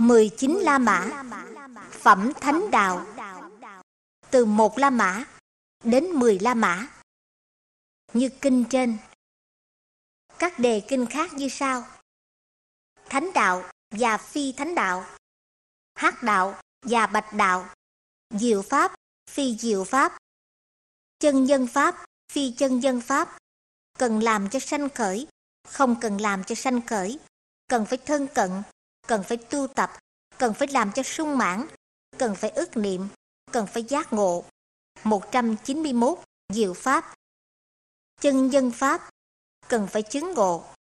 19 La Mã, phẩm thánh đạo, từ 1 La Mã đến 10 La Mã, như kinh trên. Các đề kinh khác như sau: thánh đạo và phi thánh đạo, hắc đạo và bạch đạo, diệu pháp, phi diệu pháp, chân nhân pháp, phi chân nhân pháp, cần làm cho sanh khởi, không cần làm cho sanh khởi, cần phải thân cận, cần phải tu tập, cần phải làm cho sung mãn, cần phải ức niệm, cần phải giác ngộ. 191 diệu pháp. Chân nhân pháp, cần phải chứng ngộ,